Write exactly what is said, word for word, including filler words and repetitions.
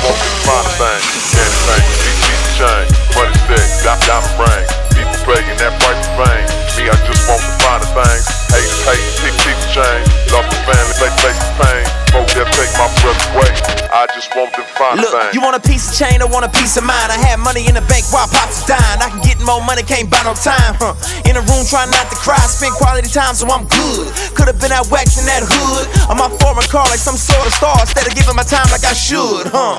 want the finer thing. Anything, piece, piece of chain, money stick, got diamond ring. People paying that price of fame. Me, I just want the finer things. Hate, hate, piece, piece of chain. Lost the family, face, face the pain. Folks that take my breath away. I just want the finer Look, things. you want a piece of chain, I want a piece of mind. I had money in the bank while pops was dying. I can get more money, can't buy no time. Huh. In a room trying not to cry, spend quality time so I'm good. Could've been out waxing that hood on my foreign car like some sort of star instead of giving my time like I should. Huh.